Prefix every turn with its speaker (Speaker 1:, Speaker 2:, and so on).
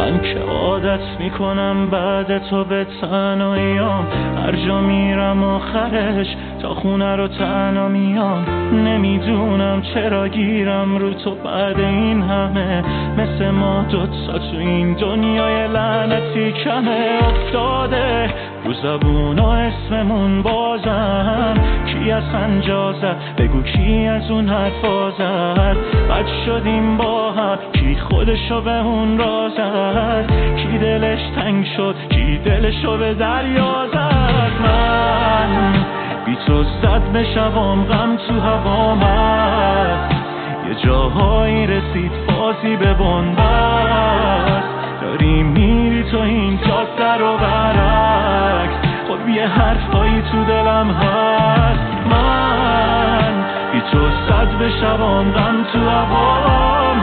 Speaker 1: من که عادت میکنم بعد تو به تنهاییام، هر جا میرم آخرش تا خونه رو تنها میام. نمیدونم چرا گیرم رو تو بعد این همه، مثل ما دوتا تو این دنیای لعنتی کمه. افتاده رو زبونا اسممون بازم، کی از سنجا زد بگو کی از اون حرفا زد. بد شدیم با هم کی خودشو به اون را زد، کی دلش تنگ شد کی دلشو به دریا زد. من بی تو زد به شبام غم تو هوام هست، یه جاهایی رسید بازی به بنبست. داری میری تو این جاده رو برعکس، خب یه حرفایی تو دلم هست. من بی تو زد به شبام غم تو هوام